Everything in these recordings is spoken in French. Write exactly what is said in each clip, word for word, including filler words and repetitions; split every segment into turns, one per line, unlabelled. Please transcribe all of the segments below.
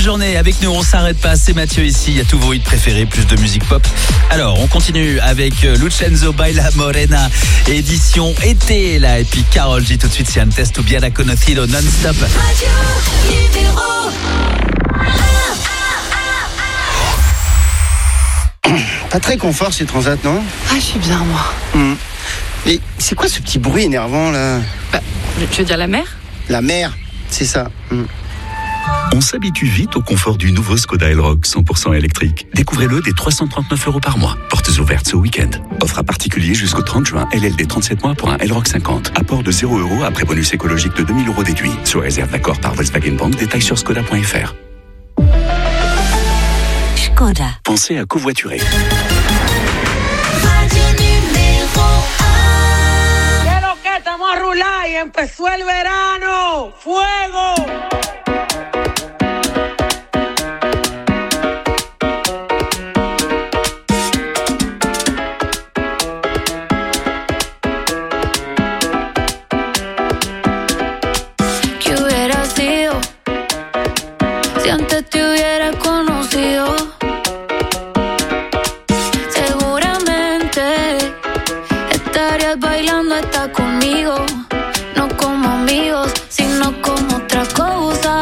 journée avec nous, on s'arrête pas, c'est Mathieu ici, il y a tous vos hits préférés, plus de musique pop. Alors, on continue avec Lucenzo Baila Morena, édition été là, et puis Karol G tout de suite, c'est un test ou bien la conocido non-stop.
Pas très confort ces transats, non?
Ah, je suis bien, moi.
Mmh. Mais c'est quoi ce petit bruit énervant, là?
Bah, tu veux dire la mer?
La mer, c'est ça. Mmh.
On s'habitue vite au confort du nouveau Skoda Elroq cent pour cent électrique. Découvrez-le dès trois cent trente-neuf euros par mois. Portes ouvertes ce week-end. Offre à particulier jusqu'au trente juin. L L D trente-sept mois pour un Elroq cinquante. Apport de zéro euros après bonus écologique de deux mille euros déduit. Sous réserve d'accord par Volkswagen Bank. Détails sur skoda point f r.
Skoda.
Pensez à covoiturer.
Estamos a rular y empezó el verano. ¡Fuego!
¿Qué hubiera sido si antes te hubiera conocido? Seguramente estarías bailando hasta conmigo, no como amigos, sino como otra cosa.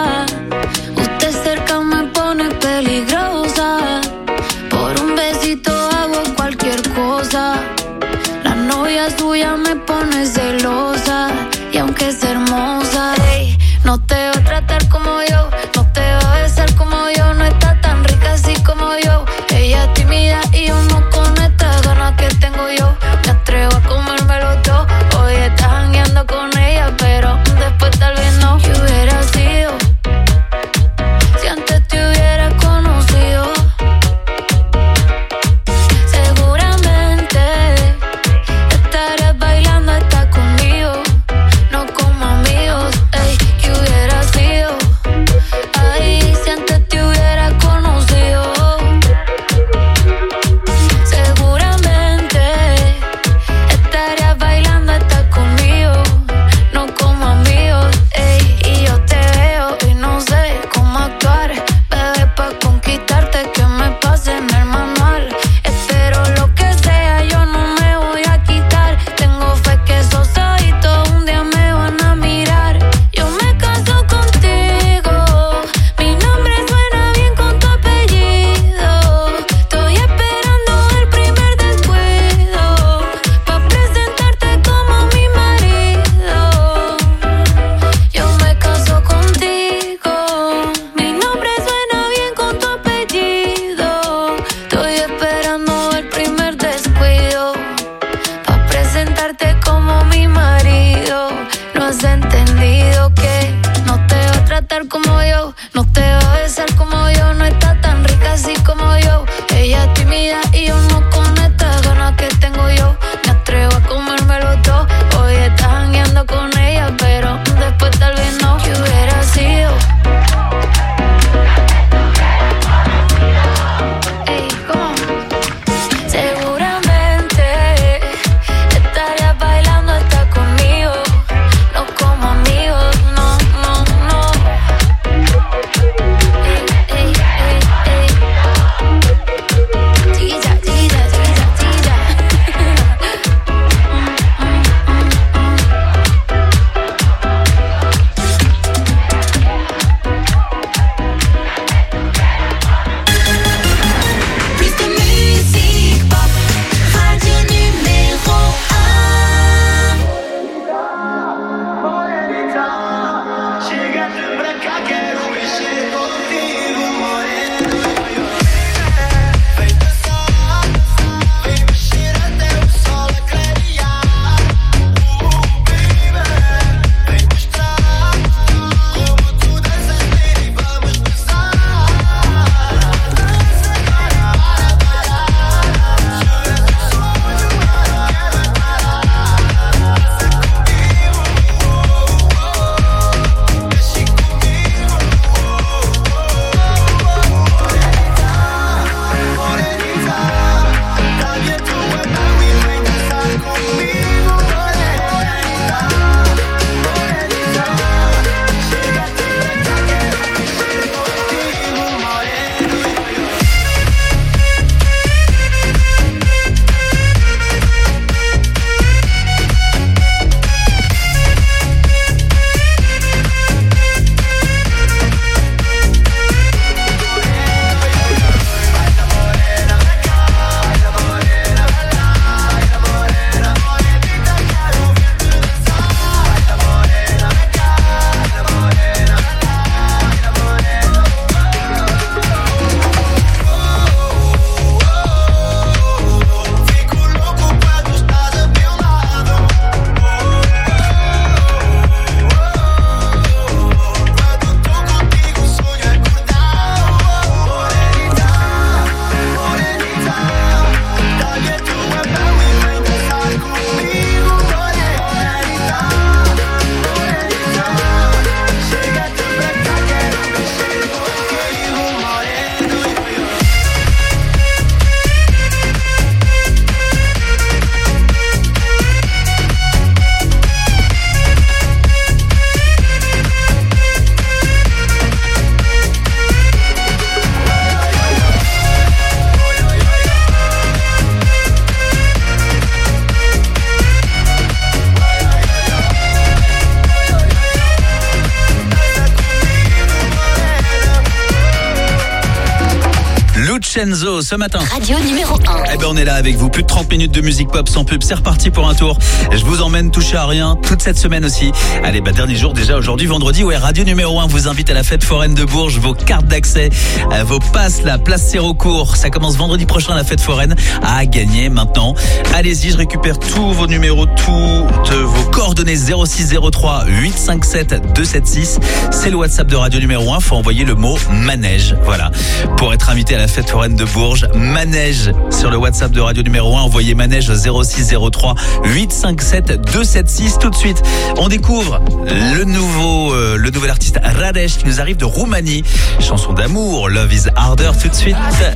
Lucenzo ce matin.
Radio numéro un.
Eh ben on est là avec vous, plus de trente minutes de musique pop sans pub, c'est reparti pour un tour. Je vous emmène toucher à rien toute cette semaine aussi. Allez, bah dernier jour déjà aujourd'hui, vendredi, ouais, Radio numéro un vous invite à la fête foraine de Bourges, vos cartes d'accès, euh, vos passes, la place Sérocourt, ça commence vendredi prochain la fête foraine à gagner maintenant. Allez-y, je récupère tous vos numéros, toutes vos coordonnées zéro six zéro trois huit cinq sept deux sept six, c'est le WhatsApp de Radio numéro un, faut envoyer le mot manège, voilà, pour être invité à la fête foraine de Bourges. Manège sur le WhatsApp de Radio numéro un, envoyez manège zéro six zéro trois huit cinq sept deux sept six. Tout de suite, on découvre le nouveau euh, le nouvel artiste Radesh qui nous arrive de Roumanie, chanson d'amour, Love is Harder. Tout de suite,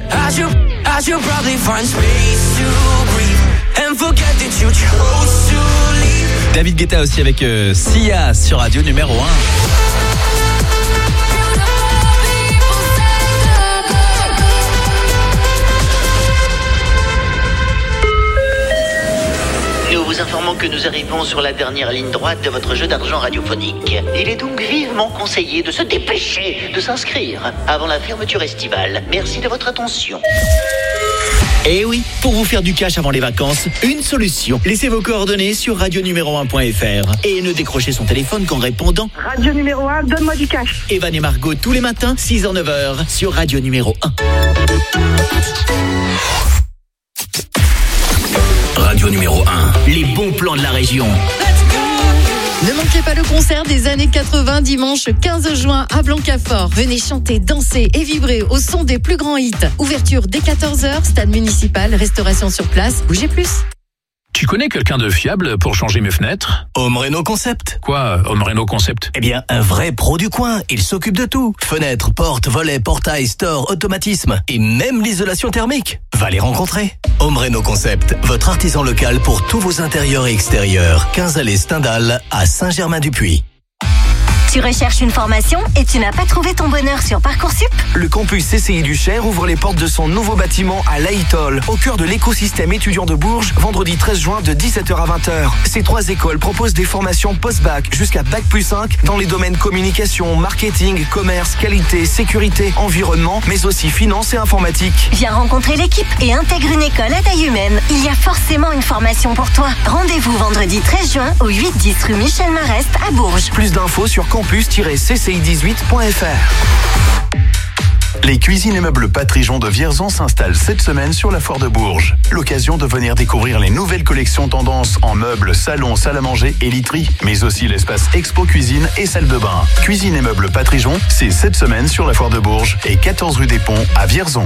David Guetta aussi avec euh, Sia sur Radio numéro un.
Nous vous informons que nous arrivons sur la dernière ligne droite de votre jeu d'argent radiophonique. Il est donc vivement conseillé de se dépêcher de s'inscrire avant la fermeture estivale. Merci de votre attention.
Eh oui, pour vous faire du cash avant les vacances, une solution. Laissez vos coordonnées sur radio numéro un point f r et ne décrochez son téléphone qu'en répondant
Radio numéro un, donne-moi du cash.
Evan et Margot tous les matins, six heures neuf heures sur Radio numéro un. Radio numéro un, les bons plans de la région.
Ne manquez pas le concert des années quatre-vingts dimanche quinze juin à Blancafort. Venez chanter, danser et vibrer au son des plus grands hits. Ouverture dès quatorze heures, stade municipal, restauration sur place. Bougez plus.
Tu connais quelqu'un de fiable pour changer mes fenêtres ?
Home Reno Concept.
Quoi, Home Reno Concept ?
Eh bien, un vrai pro du coin. Il s'occupe de tout. Fenêtres, portes, volets, portails, stores, automatisme et même l'isolation thermique. Va les rencontrer. Home Reno Concept, votre artisan local pour tous vos intérieurs et extérieurs. quinze allées Stendhal à Saint-Germain-du-Puy.
Tu recherches une formation et tu n'as pas trouvé ton bonheur sur Parcoursup ?
Le campus C C I du Cher ouvre les portes de son nouveau bâtiment à Laïtol, au cœur de l'écosystème étudiant de Bourges, vendredi treize juin de dix-sept heures à vingt heures. Ces trois écoles proposent des formations post-bac jusqu'à bac plus cinq dans les domaines communication, marketing, commerce, qualité, sécurité, environnement, mais aussi finance et informatique.
Viens rencontrer l'équipe et intègre une école à taille humaine. Il y a forcément une formation pour toi. Rendez-vous vendredi treize juin au huit dix rue Michel Marest à Bourges.
Plus d'infos sur campus tiret c c i dix-huit point f r.
Les cuisines et meubles Patrijon de Vierzon s'installent cette semaine sur la foire de Bourges. L'occasion de venir découvrir les nouvelles collections tendances en meubles, salons, salle à manger et literie, mais aussi l'espace expo cuisine et salle de bain. Cuisine et meubles Patrijon, c'est cette semaine sur la foire de Bourges et quatorze rue des Ponts à Vierzon.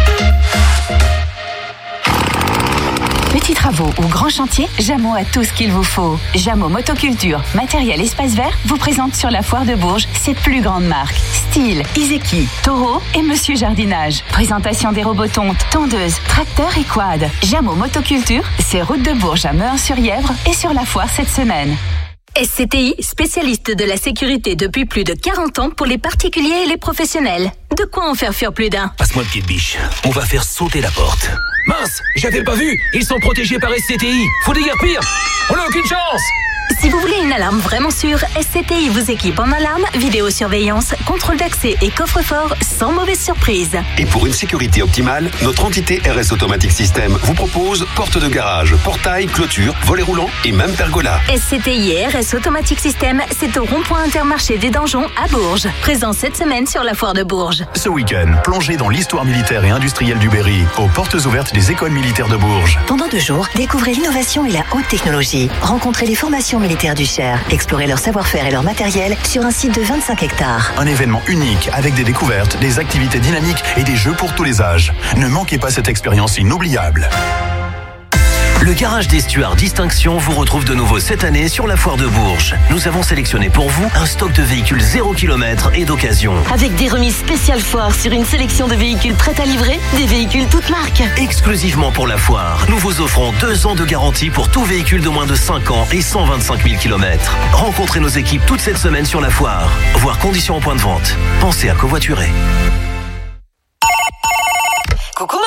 Petits travaux ou grands chantiers, Jameau a tout ce qu'il vous faut. Jameau Motoculture, matériel espace vert, vous présente sur la foire de Bourges ses plus grandes marques. Style, Izeki, Toro et Monsieur Jardinage. Présentation des robots tontes, tondeuses, tracteurs et quad. Jameau Motoculture, c'est route de Bourges à Meurs-sur-Yèvre et sur la foire cette semaine.
S C T I, spécialiste de la sécurité depuis plus de quarante ans pour les particuliers et les professionnels. De quoi en faire fuir plus d'un.
Passe-moi le pied de biche, on va faire sauter la porte.
Mince, j'avais pas vu. Ils sont protégés par S C T I. Faut déguerpir. On n'a aucune chance.
Si vous voulez une alarme vraiment sûre, S C T I vous équipe en alarme, vidéosurveillance, contrôle d'accès et coffre-fort sans mauvaise surprise.
Et pour une sécurité optimale, notre entité R S Automatic System vous propose porte de garage, portail, clôture, volet roulant et même pergola.
S C T I et R S Automatic System, c'est au rond-point Intermarché des Donjons à Bourges. Présent cette semaine sur la foire de Bourges.
Ce week-end, plongez dans l'histoire militaire et industrielle du Berry, aux portes ouvertes des écoles militaires de Bourges.
Pendant deux jours, découvrez l'innovation et la haute technologie. Rencontrez les formations militaires du Cher. Explorez leur savoir-faire et leur matériel sur un site de vingt-cinq hectares.
Un événement unique avec des découvertes, des activités dynamiques et des jeux pour tous les âges. Ne manquez pas cette expérience inoubliable.
Le garage d'Estuard Distinction vous retrouve de nouveau cette année sur la foire de Bourges. Nous avons sélectionné pour vous un stock de véhicules zéro kilomètre et d'occasion.
Avec des remises spéciales foire sur une sélection de véhicules prêts à livrer, des véhicules toutes marques.
Exclusivement pour la foire, nous vous offrons deux ans de garantie pour tout véhicule de moins de cinq ans et cent vingt-cinq mille kilomètres. Rencontrez nos équipes toute cette semaine sur la foire. Voir conditions en point de vente. Pensez à covoiturer.
Coucou maman, c'est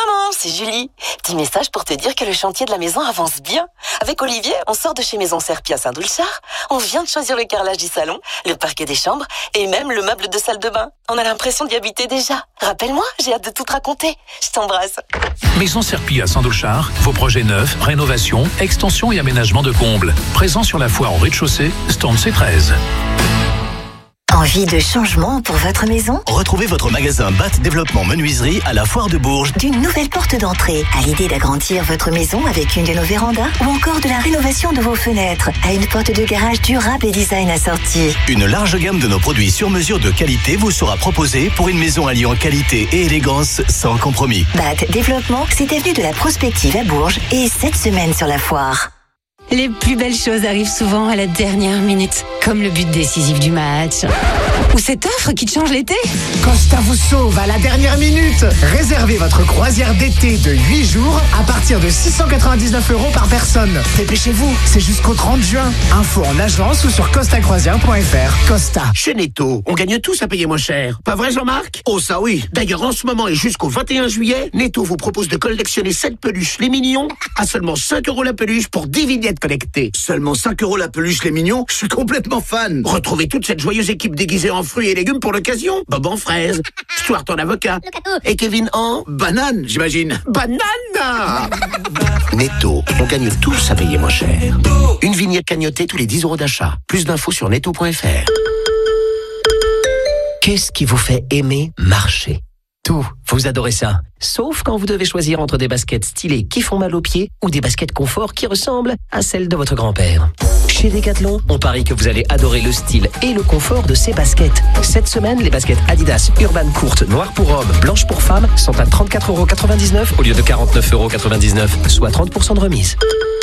c'est Julie. Petit message pour te dire que le chantier de la maison avance bien. Avec Olivier, on sort de chez Maison Serpie à Saint-Doulchard. On vient de choisir le carrelage du salon, le parquet des chambres et même le meuble de salle de bain. On a l'impression d'y habiter déjà. Rappelle-moi, j'ai hâte de tout te raconter. Je t'embrasse.
Maison Serpie à Saint-Doulchard, vos projets neufs, rénovation, extension et aménagement de combles. Présent sur la foire au rez-de-chaussée, stand C treize.
Envie de changement pour votre maison?
Retrouvez votre magasin B A T Développement Menuiserie à la Foire de Bourges.
D'une nouvelle porte d'entrée, à l'idée d'agrandir votre maison avec une de nos vérandas ou encore de la rénovation de vos fenêtres, à une porte de garage durable et design assorti.
Une large gamme de nos produits sur mesure de qualité vous sera proposée pour une maison alliant qualité et élégance sans compromis.
B A T Développement, c'est avenue de la Prospective à Bourges et cette semaine sur la foire.
Les plus belles choses arrivent souvent à la dernière minute, comme le but décisif du match. Ou cette offre qui te change l'été.
Costa vous sauve à la dernière minute. Réservez votre croisière d'été de huit jours à partir de six cent quatre-vingt-dix-neuf euros par personne. Dépêchez-vous, c'est jusqu'au trente juin. Info en agence ou sur costa croisière point f r. Costa.
Chez Netto, on gagne tous à payer moins cher. Pas vrai, Jean-Marc? Oh, ça oui. D'ailleurs, en ce moment et jusqu'au vingt et un juillet, Netto vous propose de collectionner sept peluches les mignons à seulement cinq euros la peluche pour dix vignettes connectées.
Seulement cinq euros la peluche les mignons? Je suis complètement fan.
Retrouvez toute cette joyeuse équipe déguisée en fruits et légumes pour l'occasion. Bob en fraise, Stuart en avocat et Kevin en
banane, j'imagine.
Banane. Netto, on gagne tous à payer moins cher. Une vignette cagnotée tous les dix euros d'achat. Plus d'infos sur netto point f r.
Qu'est-ce qui vous fait aimer marcher? Tout, vous adorez ça. Sauf quand vous devez choisir entre des baskets stylées qui font mal aux pieds ou des baskets confort qui ressemblent à celles de votre grand-père. Chez Decathlon, on parie que vous allez adorer le style et le confort de ces baskets. Cette semaine, les baskets Adidas Urban courtes, noires pour hommes, blanches pour femmes, sont à trente-quatre euros quatre-vingt-dix-neuf au lieu de quarante-neuf euros quatre-vingt-dix-neuf, soit trente pour cent de remise.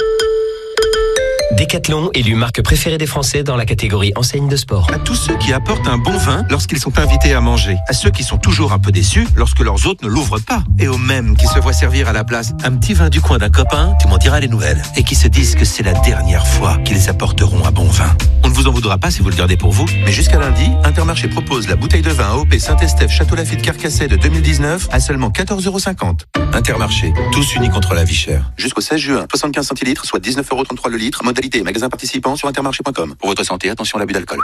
Decathlon, élu marque préférée des Français dans la catégorie enseigne de sport.
À tous ceux qui apportent un bon vin lorsqu'ils sont invités à manger. À ceux qui sont toujours un peu déçus lorsque leurs hôtes ne l'ouvrent pas. Et aux mêmes qui se voient servir à la place un petit vin du coin d'un copain, tu m'en diras les nouvelles. Et qui se disent que c'est la dernière fois qu'ils apporteront un bon vin. On ne vous en voudra pas si vous le gardez pour vous. Mais jusqu'à lundi, Intermarché propose la bouteille de vin A O P Saint-Estèphe Château Lafite Carcassonne de deux mille dix-neuf à seulement quatorze euros cinquante. Intermarché, tous unis contre la vie chère. Jusqu'au seize juin, soixante-quinze centilitres, soit dix-neuf euros trente-trois le litre. Modalité et magasin participant sur intermarché point com. Pour votre santé, attention à l'abus d'alcool.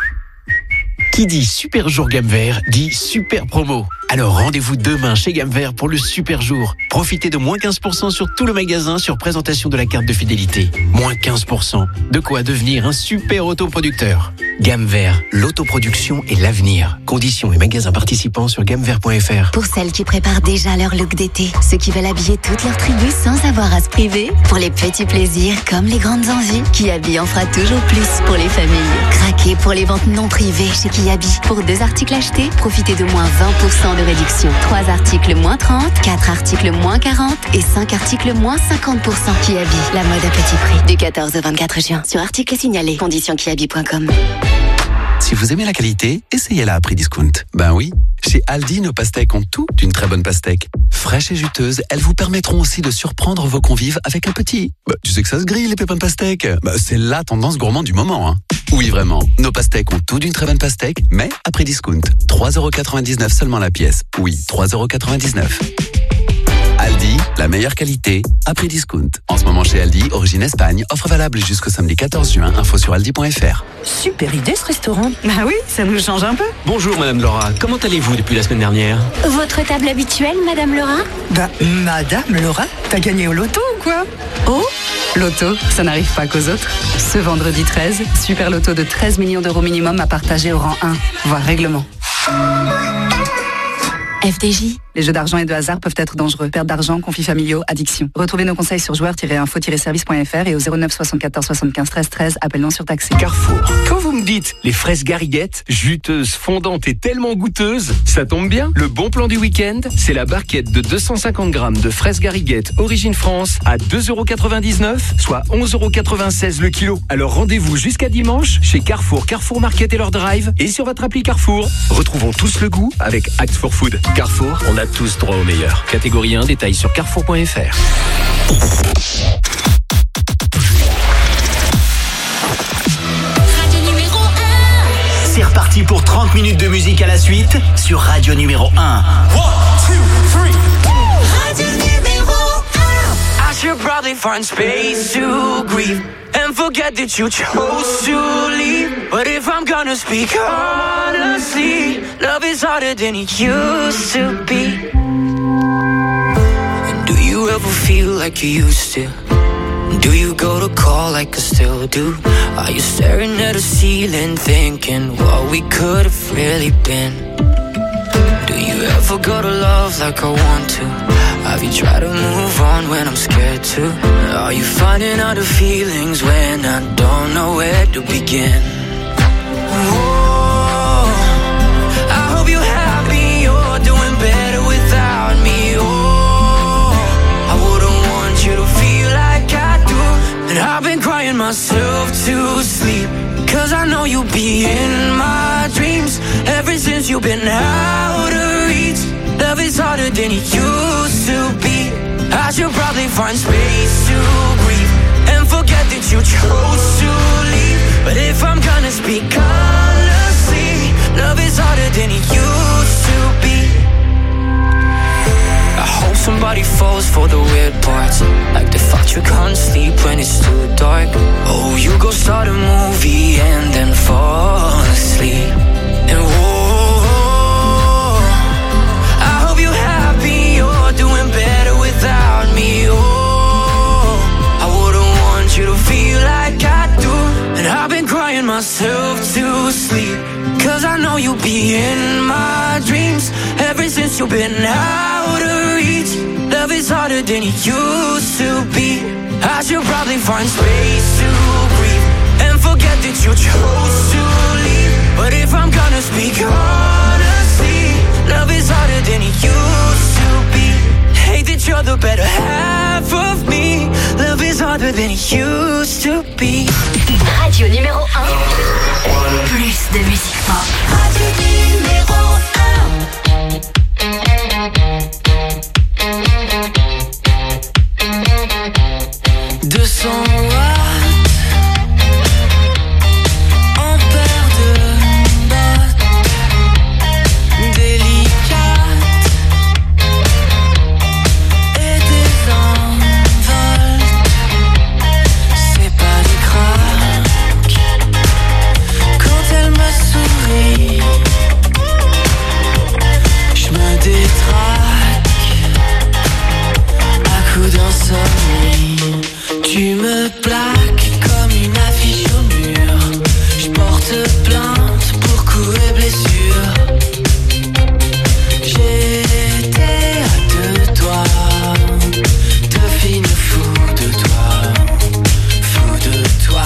Qui dit super jour gamme vert dit super promo. Alors rendez-vous demain chez Gamme Vert pour le super jour. Profitez de moins quinze pour cent sur tout le magasin sur présentation de la carte de fidélité. Moins quinze pour cent. De quoi devenir un super autoproducteur. Gamme Vert, l'autoproduction et l'avenir. Conditions et magasins participants sur gamme vert point f r.
Pour celles qui préparent déjà leur look d'été, ceux qui veulent habiller toute leur tribu sans avoir à se priver, pour les petits plaisirs comme les grandes envies, Kiabi en fera toujours plus pour les familles. Craquez pour les ventes non privées chez Kiabi. Pour deux articles achetés, profitez de moins vingt pour cent de réduction. trois articles moins trente, quatre articles moins quarante et cinq articles moins cinquante pour cent. Kiabi, la mode à petit prix. Du quatorze au vingt-quatre juin. Sur article signalé. Conditions kiabi point com.
Si vous aimez la qualité, essayez-la à prix discount. Ben oui, chez Aldi, nos pastèques ont tout d'une très bonne pastèque. Fraîches et juteuses, elles vous permettront aussi de surprendre vos convives avec un petit. Bah, tu sais que ça se grille, les pépins de pastèque. Bah, c'est la tendance gourmande du moment, hein. Oui, vraiment. Nos pastèques ont tout d'une très bonne pastèque, mais à prix discount. trois euros quatre-vingt-dix-neuf seulement la pièce. Oui, trois euros quatre-vingt-dix-neuf. Aldi, la meilleure qualité, à prix discount. En ce moment chez Aldi, origine Espagne, offre valable jusqu'au samedi quatorze juin, info sur aldi point f r.
Super idée ce restaurant. Bah oui, ça nous change un peu.
Bonjour Madame Laura, comment allez-vous depuis la semaine dernière?
Votre table habituelle, Madame Laura?
Bah, Madame Laura, t'as gagné au loto ou quoi? Oh, loto, ça n'arrive pas qu'aux autres. Ce vendredi treize, super loto de treize millions d'euros minimum à partager au rang un, voire règlement. F D J. Les jeux d'argent et de hasard peuvent être dangereux. Perte d'argent, conflits familiaux, addiction. Retrouvez nos conseils sur joueurs tiret info tiret service point f r et au zéro neuf soixante-quatorze soixante-quinze treize treize, appel non surtaxé.
Carrefour. Quand vous me dites les fraises gariguettes, juteuses, fondantes et tellement goûteuses, ça tombe bien. Le bon plan du week-end, c'est la barquette de deux cent cinquante grammes de fraises gariguettes origine France à deux euros quatre-vingt-dix-neuf, soit onze euros quatre-vingt-seize le kilo. Alors rendez-vous jusqu'à dimanche chez Carrefour, Carrefour Market et leur drive et sur votre appli Carrefour. Retrouvons tous le goût avec Act for Food. Carrefour, on a tous droit au meilleur. Catégorie un, détail sur carrefour point f r.
Radio numéro un. C'est reparti pour trente minutes de musique à la suite sur Radio numéro un.
one, two, three. Radio numéro
should probably find space to grieve and forget that you chose to leave. But if I'm gonna speak honestly, love is harder than it used to be. And do you ever feel like you used to? Do you go to call like I still do? Are you staring at the ceiling thinking what we could have really been? Do you ever go to love like I want to? Have you tried to move on when I'm scared to? Are you finding out the feelings when I don't know where to begin? Oh, I hope you're happy, you're doing better without me. Oh, I wouldn't want you to feel like I do. And I've been crying myself to sleep, cause I know you'll be in my dreams. Ever since you've been out of reach, love is harder than it used to be. I should probably find space to breathe and forget that you chose to leave. But if I'm gonna speak honestly, love is harder than it used to be. I hope somebody falls for the weird parts, like the fact you can't sleep when it's too dark. Oh, you go start a movie and then fall asleep. And whoa, I hope you're happy, you're doing better without me. Oh, I wouldn't want you to feel like I do. And I've been crying myself to sleep, cause I know you'll be in my dreams. Ever since you've been out of reach, love is harder than it used to be. I should probably find space to breathe and forget that you chose to leave. But if I'm gonna speak honestly, love is harder than it used to be. Hate that you're the better half of me. Love is harder than it used to be.
Radio numéro un. Plus de musique pop. Radio numéro un.
deux cents watts en paire de bottes délicates et des envols. C'est pas des craques quand elle me sourit. Je me détraque à coups d'insomnie. Tu me plaques comme une affiche au mur. Je porte plainte pour coups et blessures. J'étais à deux doigts de finir fou de toi, fou de toi.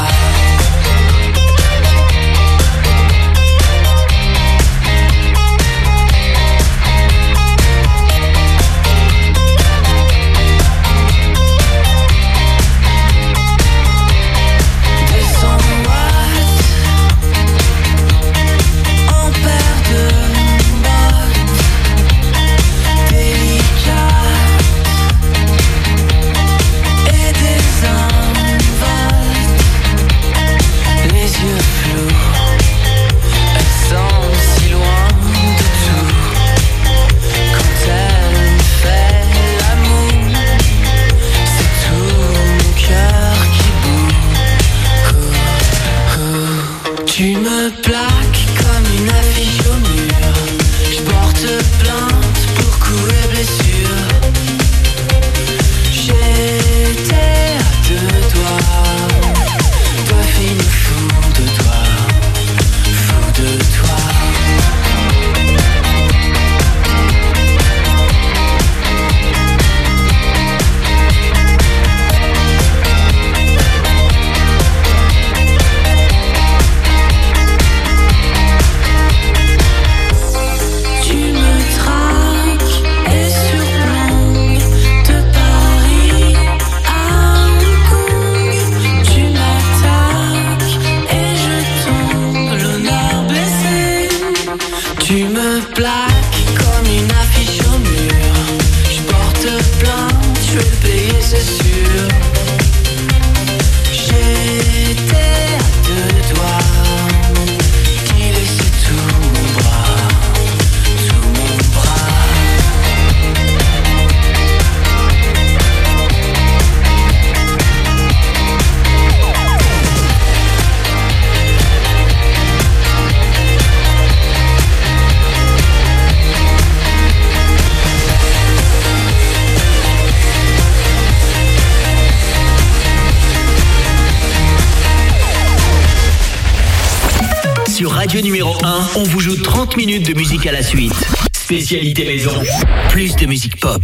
Tu me plaques comme une affiche au mur. Je porte plainte pour coups et blessures. J'étais à deux doigts de finir fou de toi, fou de toi. Tu me plaques comme une affiche au mur. Je porte plainte, je vais le payer, c'est sûr. J'étais à deux doigts d'y laisser tout mon bras, tout mon bras.
sur Radio numéro un, on vous joue trente minutes de musique à la suite. Spécialité maison, plus de musique pop.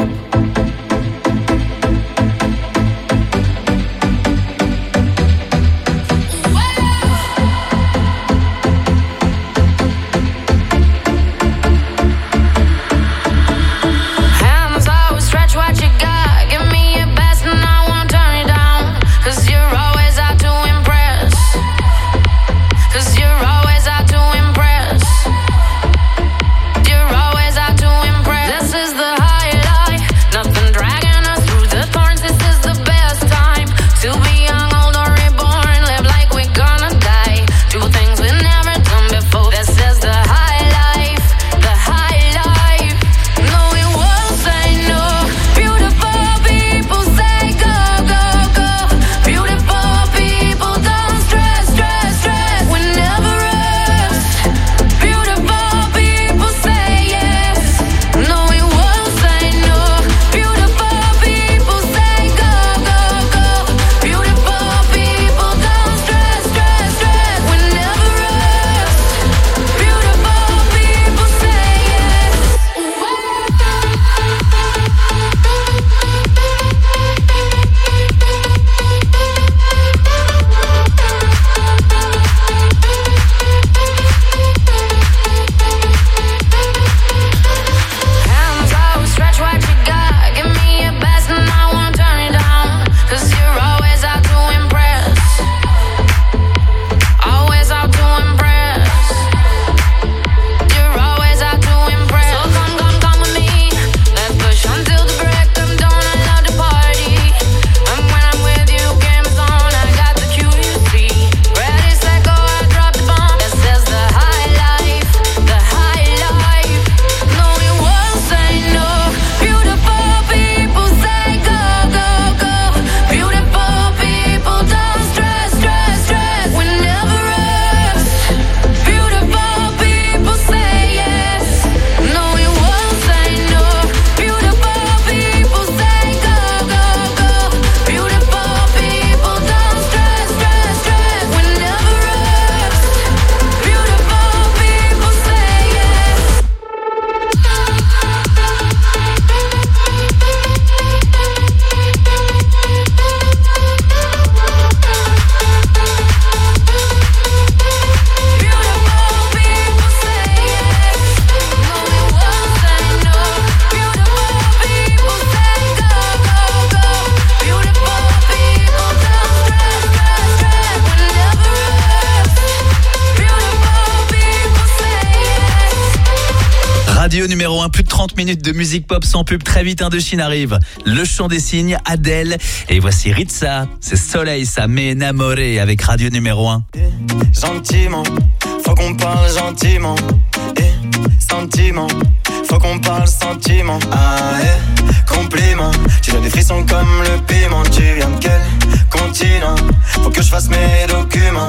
Radio numéro un, plus de trente minutes de musique pop sans pub. Très vite, Indochine arrive. Le chant des signes, Adèle. Et voici Ritza. C'est Soleil, ça m'est enamoré avec Radio numéro un.
Gentiment, faut qu'on parle gentiment. Et sentiment, faut qu'on parle sentiment. Ah, eh, compliment. Tu as des frissons comme le piment. Tu viens de quel continent? Faut que je fasse mes documents.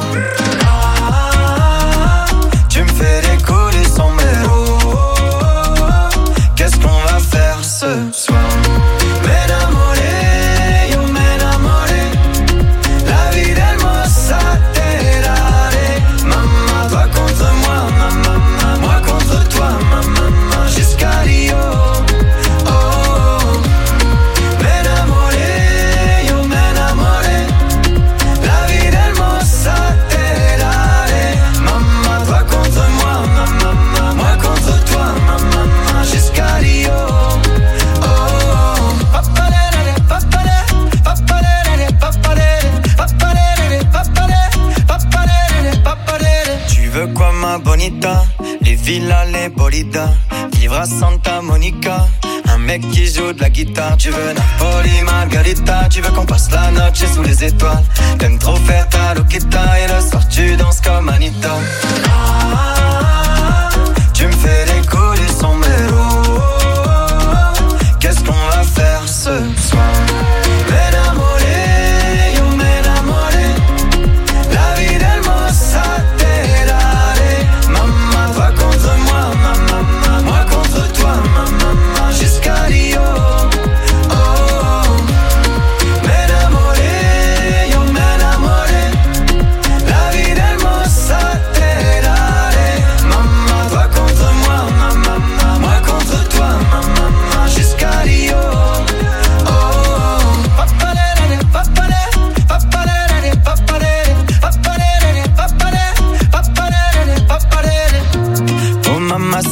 Ah, tu me fais décoller sans mélo. Qu'est-ce qu'on va faire ce soir? M'enamoré, yo m'enamoré. La vie d'hermosa te daré. Maman, toi contre moi, maman, moi contre toi, maman, jusqu'à Rio. Oh, oh. M'enamoré, yo m'enamoré. La vie d'hermosa te daré. Maman, toi contre moi, maman, moi contre toi, maman, jusqu'à Rio. Tu veux quoi ma bonita? Les villas, les bolidas. Vivre à Santa Monica. Un mec qui joue de la guitare. Tu veux Napoli, Margarita. Tu veux qu'on passe la noche sous les étoiles. T'aimes trop faire ta loquita. Et le soir tu danses comme Anita. Ah, tu me fais décoller sans mélo. Qu'est-ce qu'on va faire ce soir? M'enamoré, yo m'enamoré. La vie d'hermosa te daré. Maman, toi contre moi, maman, moi contre toi, maman, jusqu'à Rio. Oh, oh. M'enamoré, yo m'enamoré. La vie d'hermosa te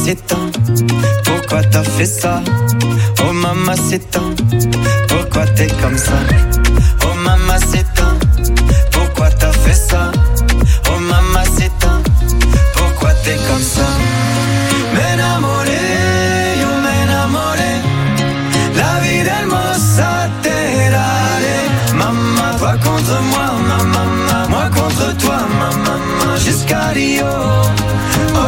mamacita, pourquoi t'as fait ça? Oh mamacita, pourquoi t'es comme ça? Oh mamacita, pourquoi t'as fait ça? Oh mamacita, pourquoi t'es comme ça? M'enamoré, yo m'enamoré, la vida hermosa te daré. Maman, toi contre moi, ma maman, moi contre toi, ma maman, jusqu'à Rio. Oh.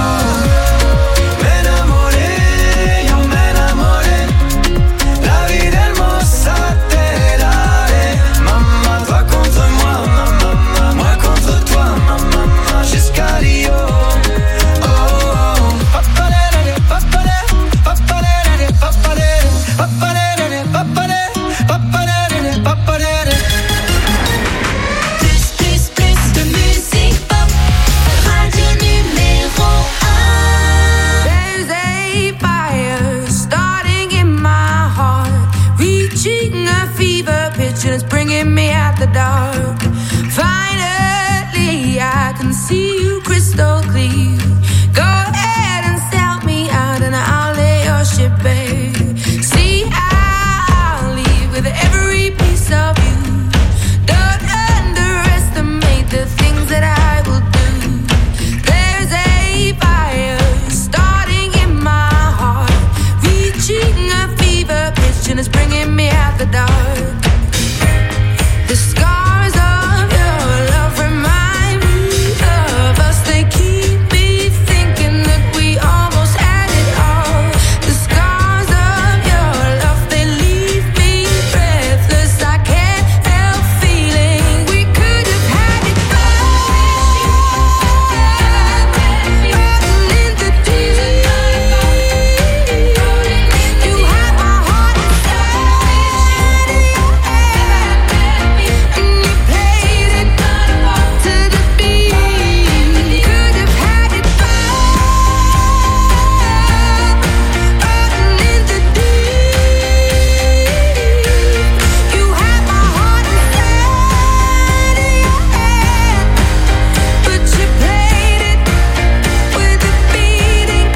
It's bringing me out the dark. Finally, I can see you crystal clear. Go ahead and sell me out, and I'll lay your ship bare. See, I'll leave with every piece of you. Don't underestimate the things that I will do. There's a fire starting in my heart, reaching a fever pitch, and it's bringing me out the dark. The scars of your love remind me of us. They keep me thinking that we almost had it all. The scars of your love, they leave me breathless. I can't help feeling we could have had it all. Rotten in the deep. You had my heart inside of your hand. And you played it to the beat. Could have had it all. Rotten in the deep. You had my heart inside of your hand, but you played it with a beating.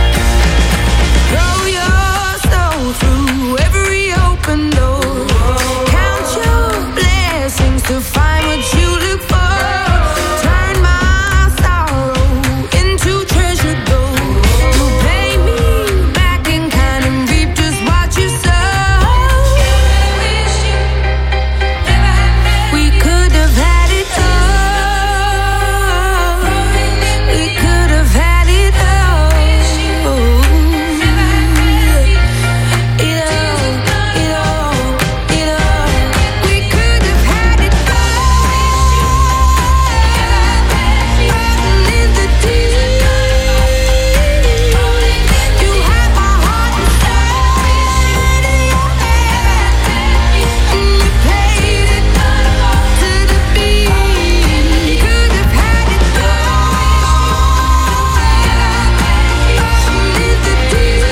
Throw your soul through every open door. Count your blessings to find what you look for. Turn my sorrow into treasure gold. You pay me back in kind and reap just what you sow. We could have had it all. We could have had it all. It all, it all, it all. We could have had it all. Rotten in the deep. You had my heart inside of your hand, and you played it to the beat. Could have had it all. Rotten in the deep.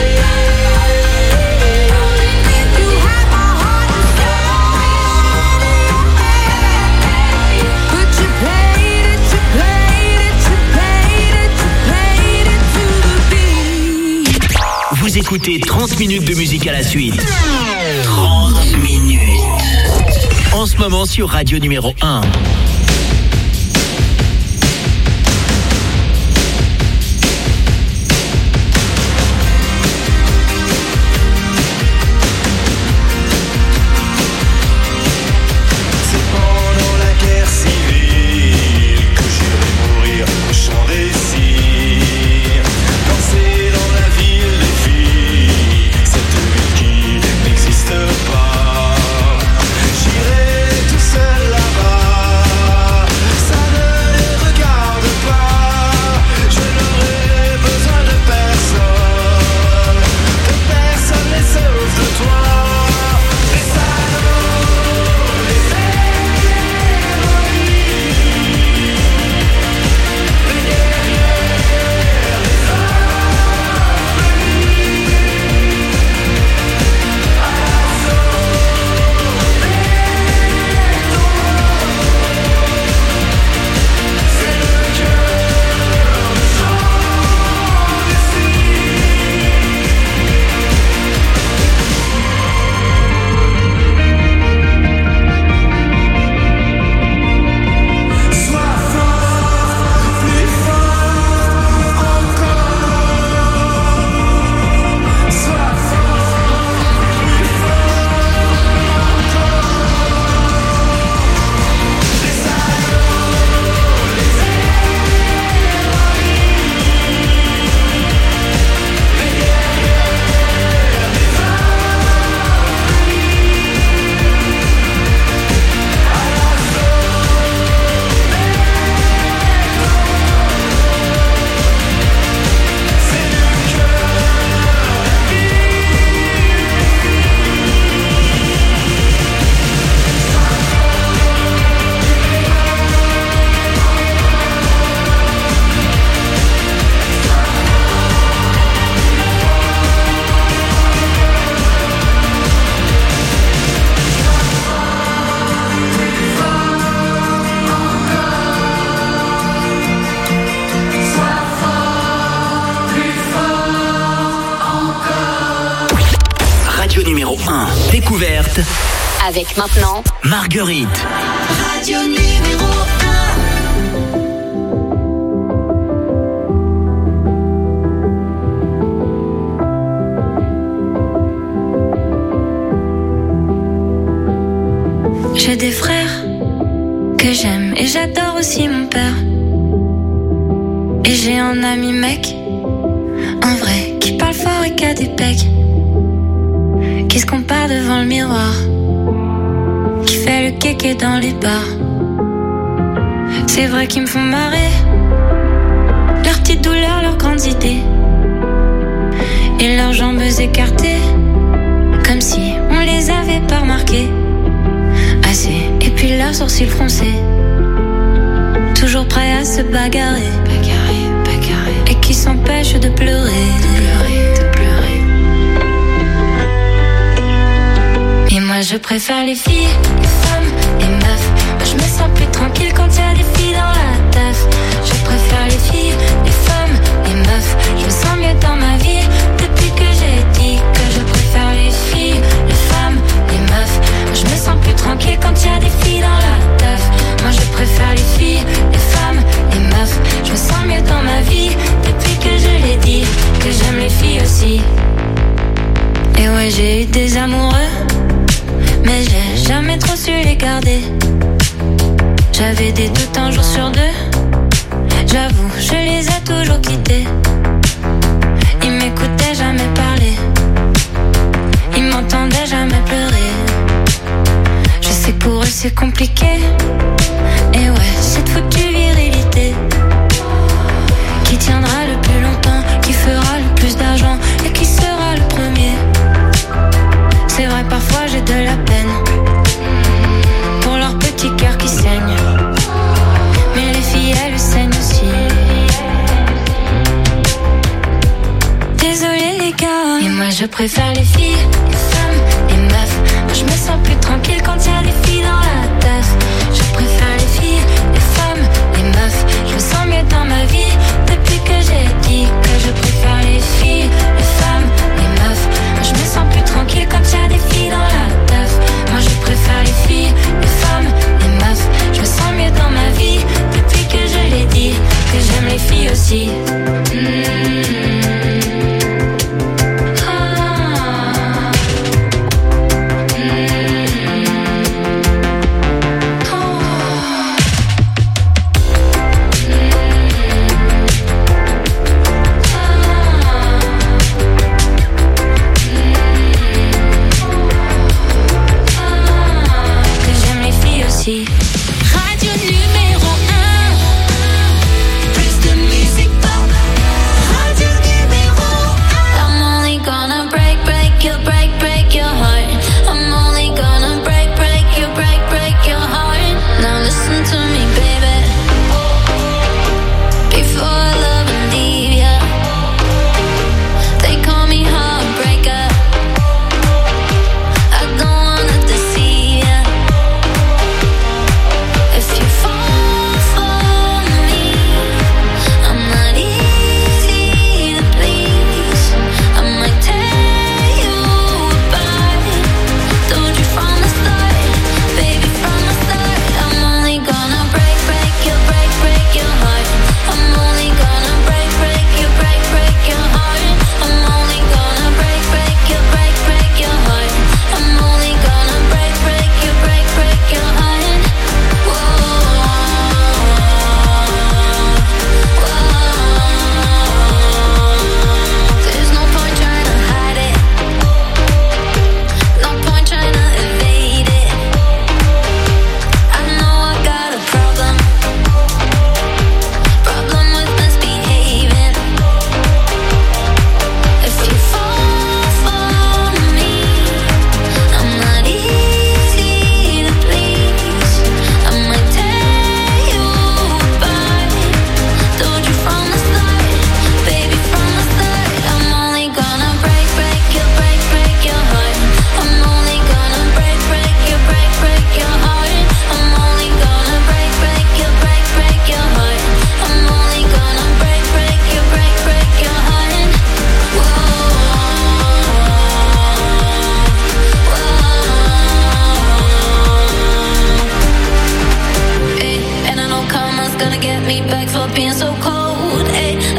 You had my heart inside of your hand, but you played it, you played it, you played it, you played it to the beat.
Vous écoutez trente minutes de musique à la suite. trente minutes. En ce moment sur Radio numéro un.
C'est pendant la guerre civile que j'irai mourir au champ des cires. Danser dans la ville des filles, cette ville qui n'existe pas. J'irai tout seul là-bas.
découverte
Avec maintenant
Marguerite.
Radio numéro un. J'ai des frères que j'aime et j'adore aussi mon père. Et j'ai un ami mec, un vrai, qui parle fort et qui a des pecs, qui se compare devant le miroir, qui fait le kéké dans les bars. C'est vrai qu'ils me font marrer, leurs petites douleurs, leurs grandes idées, et leurs jambes écartées, comme si on les avait pas remarquées assez. Et puis leurs sourcils froncés, toujours prêts à se bagarrer, bagarrer, bagarrer, et qui s'empêchent de pleurer, de pleurer, de pleurer. Et moi je préfère les filles, les femmes, les meufs. Moi je me sens plus tranquille quand y a des filles dans la teuf. Je préfère les filles, les femmes, les meufs. Je me sens mieux dans ma vie depuis que j'ai dit que je préfère les filles, les femmes, les meufs. Moi je me sens plus tranquille quand y a des filles dans la teuf. Moi je préfère les filles, les femmes, les meufs. Je me sens mieux dans ma vie depuis que je l'ai dit que j'aime les filles aussi. Et ouais, j'ai eu des amoureux, mais j'ai jamais trop su les garder. J'avais des doutes un jour sur deux, j'avoue, je les ai toujours quittés. Ils m'écoutaient jamais parler, ils m'entendaient jamais pleurer. Je sais que pour eux c'est compliqué, et ouais, cette foutue virilité qui tiendra le plus longtemps, qui fera le plus d'argent et qui sera le premier. C'est vrai, parfois j'ai de la peine pour leur petit cœur qui saigne, mais les filles elles saignent aussi. Désolée les gars, et moi je préfère les filles, les femmes, les meufs. Moi je me sens plus tranquille quand y a des filles dans la teuf. Je préfère les filles, les femmes, les meufs. Je me sens mieux dans ma vie depuis que j'ai dit que je préfère les filles, les femmes, les meufs. Moi je me sens plus tranquille quand y a des filles dans la teuf. Moi je préfère les filles, les femmes, les meufs. Je me sens mieux dans ma vie depuis que je l'ai dit que j'aime les filles aussi. Mmh. Radio numéro un. Plus de musique pop.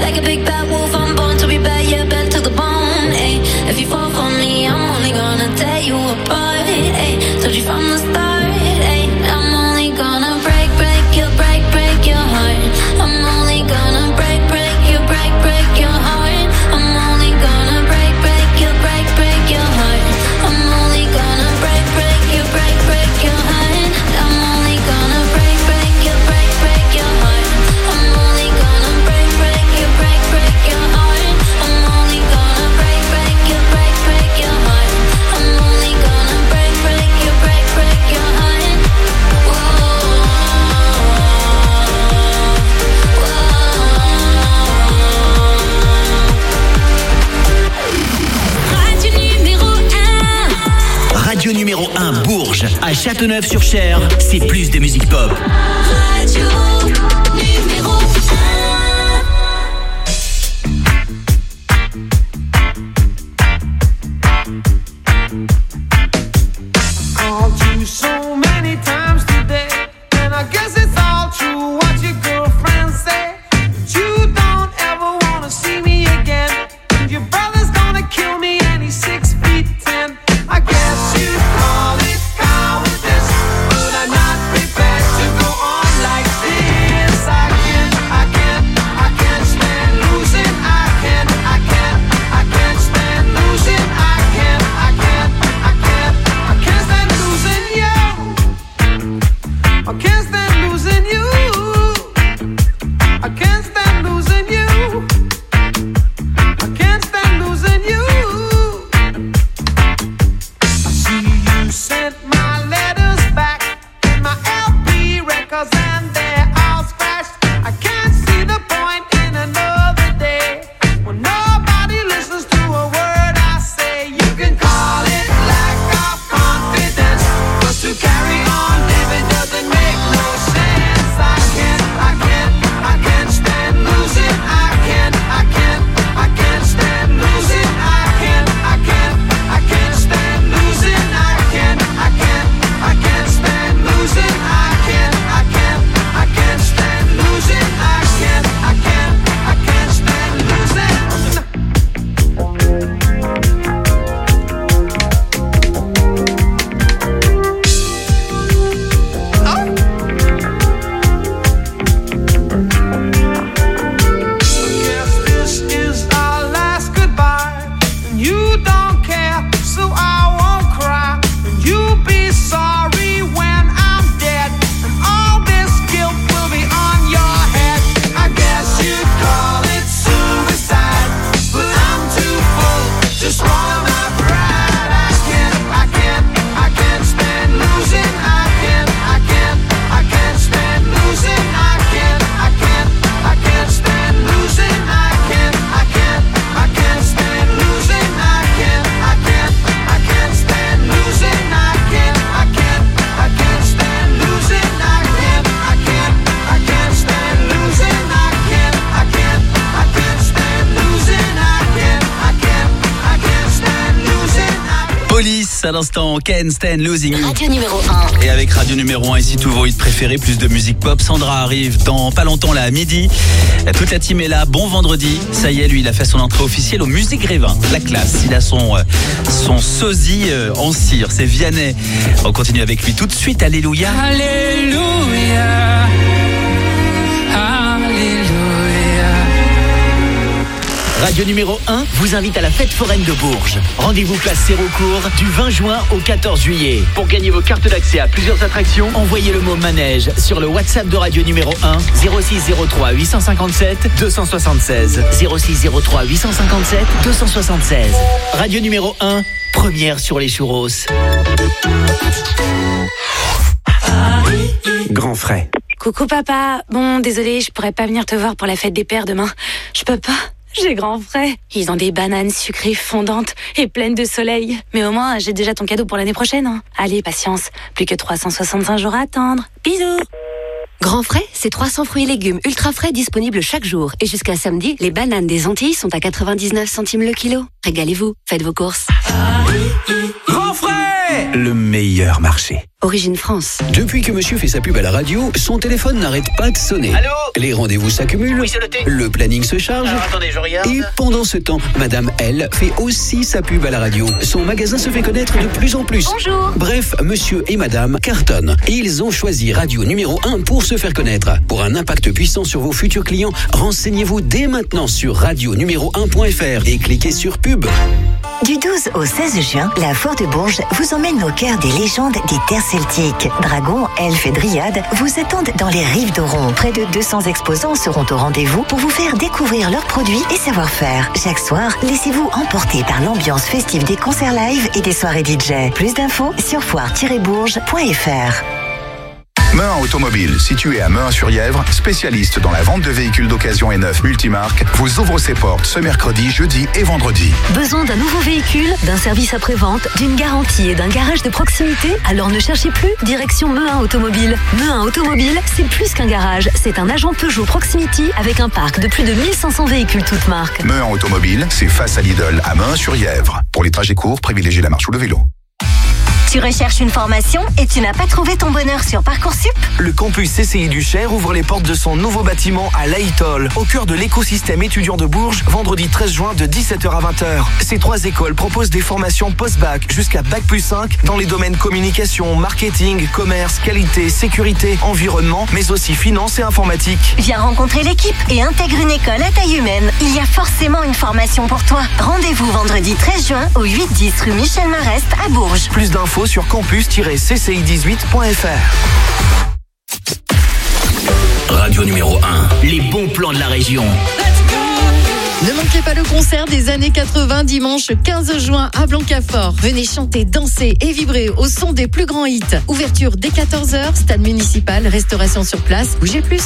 Like a big bad wolf, I'm born to be bad, yeah, bad to the bone. Ay, if you fall for me, I'm only gonna tear you apart. Ay, told you from the start. Ay, I'm only gonna break, break you, break, break your heart. I'm only gonna break, break you, break, break your heart. I'm only gonna break, break you, break, break your heart. I'm only gonna break, break you, break, break your heart. I'm only gonna break, break you, break, break your heart. I'm only gonna break, break you, break, break your heart. I'm only gonna break, break you, break, break your heart. I'm only gonna break, break you, break, break your heart.
Radio numéro un. Radio numéro un Bourges, à Châteauneuf-sur-Cher, c'est plus de musique pop.
Radio numéro
Called you so many times today, and I guess it's all true what your girlfriend say. That you don't ever wanna see me again, and your brother's gonna kill me and he's six feet ten. I guess you call it cowardice, but I'm not prepared to go on like this. I can't, I can't, I can't stand losing. I can't, I can't, I can't stand losing. I can't, I can't, I can't, I can't stand losing you. I can't stand losing you. I can't stand losing you. I can't stand losing you. I see you sent my letters back and my L P records and they're all scratched. I can't see the point in another day when nobody listens to a word I say. You can call it lack of confidence, but to carry on living doesn't make no sense. I can't, I can't, I can't stand losing. I can't, I can't, I can't stand losing. I can't, I can't, I can't stand losing. I can't, I can't, I can't stand losing. I can't, I can't, I can't stand losing. I can't, I can't, I can't stand losing. Guess this is our last goodbye, and you don't care, so I won't cry. And you'll be sorry when I'm dead, and all this guilt will be on your head. I guess you'd call it suicide, but I'm too full to swallow my pride. I can't, I can't, I can't stand losing. I can't, I can't, I can't stand losing. I can't, I can't, I can't stand losing. I can't, I can't, I can't stand losing. I can't, I can't, I can't stand losing. I can't, I can't, I can't stand losing. I can't, I can't, I can't stand losing. I can't, I can't, I can't stand losing. I can't, I can't, I can't stand losing.
Police à l'instant, Can't Stand Losing You.
Radio numéro un.
Et avec Radio numéro un, ici tous vos hits préférés, plus de musique pop. Sandra arrive dans pas longtemps là à midi. Toute la team est là, bon vendredi. Ça y est, lui il a fait son entrée officielle au Musée Grévin. La classe, il a son, euh, son sosie euh, en cire, c'est Vianney. On continue avec lui tout de suite, alléluia.
Alléluia. Alléluia.
Radio numéro un vous invite à la fête foraine de Bourges. Rendez-vous place Sérocourt du vingt juin au quatorze juillet. Pour gagner vos cartes d'accès à plusieurs attractions, envoyez le mot manège sur le WhatsApp de Radio numéro un zéro six zéro trois huit cent cinquante-sept deux cent soixante-seize. zéro six zéro trois huit cent cinquante-sept deux cent soixante-seize. Radio numéro un, première sur les churros.
Grand frais.
Coucou papa, bon désolé, je pourrais pas venir te voir pour la fête des pères demain. Je peux pas, j'ai grand frais. Ils ont des bananes sucrées fondantes et pleines de soleil. Mais au moins, j'ai déjà ton cadeau pour l'année prochaine. Hein. Allez, patience, plus que trois cent soixante-cinq jours à attendre. Bisous.
Grand frais, c'est trois cents fruits et légumes ultra frais disponibles chaque jour. Et jusqu'à samedi, les bananes des Antilles sont à quatre-vingt-dix-neuf centimes le kilo. Régalez-vous, faites vos courses.
Grand frais
Ouais, le meilleur marché.
Origine France.
Depuis que monsieur fait sa pub à la radio, son téléphone n'arrête pas de sonner.
Allô ?
Les rendez-vous s'accumulent,
Oui, c'est noté.
le planning se charge.
Alors, attendez, je regarde.
Et pendant ce temps, madame, elle, fait aussi sa pub à la radio. Son magasin se fait connaître de plus en plus.
Bonjour.
Bref, monsieur et madame cartonnent. Et ils ont choisi Radio numéro un pour se faire connaître. Pour un impact puissant sur vos futurs clients, renseignez-vous dès maintenant sur radio numéro un point f r et cliquez sur pub.
Du douze au seize juin, la Foire de Bourges vous emmène au cœur des légendes des terres celtiques. Dragons, elfes et dryades vous attendent dans les rives d'Oron. Près de deux cents exposants seront au rendez-vous pour vous faire découvrir leurs produits et savoir-faire. Chaque soir, laissez-vous emporter par l'ambiance festive des concerts live et des soirées D J. Plus d'infos sur foire tiret bourges point f r.
Meuin Automobile, situé à Meuin-sur-Yèvre, spécialiste dans la vente de véhicules d'occasion et neufs multimarques, vous ouvre ses portes ce mercredi, jeudi et vendredi.
Besoin d'un nouveau véhicule, d'un service après-vente, d'une garantie et d'un garage de proximité? Alors ne cherchez plus, direction Meuin Automobile. Meuin Automobile, c'est plus qu'un garage, c'est un agent Peugeot Proximity avec un parc de plus de mille cinq cents véhicules toutes marques.
Meuin Automobile, c'est face à Lidl à Meuin-sur-Yèvre. Pour les trajets courts, privilégiez la marche ou le vélo.
Tu recherches une formation et tu n'as pas trouvé ton bonheur sur Parcoursup?
Le campus C C I du Cher ouvre les portes de son nouveau bâtiment à Laïtol, au cœur de l'écosystème étudiant de Bourges, vendredi treize juin de dix-sept heures à vingt heures. Ces trois écoles proposent des formations post-bac jusqu'à bac plus cinq dans les domaines communication, marketing, commerce, qualité, sécurité, environnement, mais aussi finance et informatique.
Viens rencontrer l'équipe et intègre une école à taille humaine. Il y a forcément une formation pour toi. Rendez-vous vendredi treize juin au huit dix rue Michel Marest à Bourges.
Plus d'infos sur campus tiret c c i dix-huit point f r.
Radio numéro un, les bons plans de la région.
Ne manquez pas le concert des années quatre-vingts dimanche quinze juin à Blancafort. Venez chanter, danser et vibrer au son des plus grands hits. Ouverture dès quatorze heures, stade municipal, restauration sur place. Bougez plus.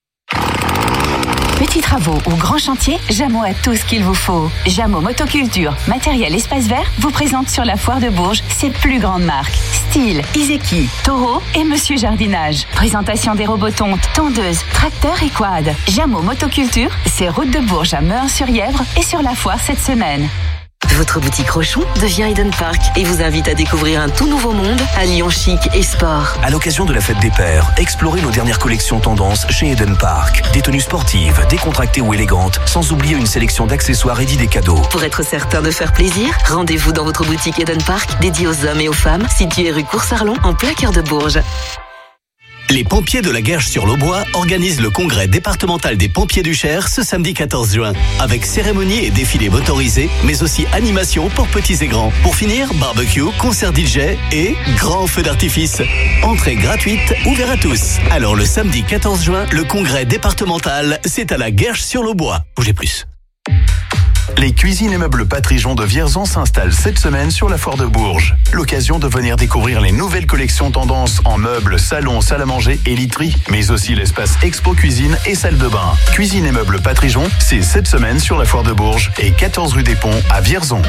Petits travaux ou grands chantiers, Jameau a tout ce qu'il vous faut. Jameau Motoculture, matériel espace vert, vous présente sur la foire de Bourges ses plus grandes marques. Style, Iseki, Toro et Monsieur Jardinage. Présentation des robots tontes, tondeuses, tracteurs et quad. Jameau Motoculture, c'est route de Bourges à Meuin-sur-Yèvre et sur la foire cette semaine.
Votre boutique Rochon devient Eden Park et vous invite à découvrir un tout nouveau monde alliant chic et sport.
À l'occasion de la fête des pères, explorez nos dernières collections tendances chez Eden Park. Des tenues sportives, décontractées ou élégantes, sans oublier une sélection d'accessoires et d'idées cadeaux.
Pour être certain de faire plaisir, rendez-vous dans votre boutique Eden Park, dédiée aux hommes et aux femmes, située rue Cours-Sarlon, en plein cœur de Bourges.
Les pompiers de la Guerche-sur-l'Aubois organisent le congrès départemental des pompiers du Cher ce samedi quatorze juin, avec cérémonie et défilé motorisé, mais aussi animation pour petits et grands. Pour finir, barbecue, concert D J et grand feu d'artifice. Entrée gratuite, ouvert à tous. Alors le samedi quatorze juin, le congrès départemental, c'est à la Guerche-sur-l'Aubois. Bougez plus.
Les cuisines et meubles Patrijon de Vierzon s'installent cette semaine sur la foire de Bourges. L'occasion de venir découvrir les nouvelles collections tendances en meubles, salons, salle à manger et literie, mais aussi l'espace Expo Cuisine et salle de bain. Cuisine et meubles Patrijon, c'est cette semaine sur la foire de Bourges et quatorze rue des Ponts à Vierzon.